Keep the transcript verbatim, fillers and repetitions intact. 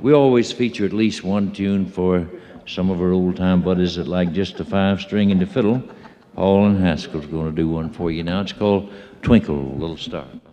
we always feature at least one tune for some of our old-time buddies that like just the five-string and the fiddle. Paul and Haskell's going to do one for you now. It's called Twinkle, Little Star.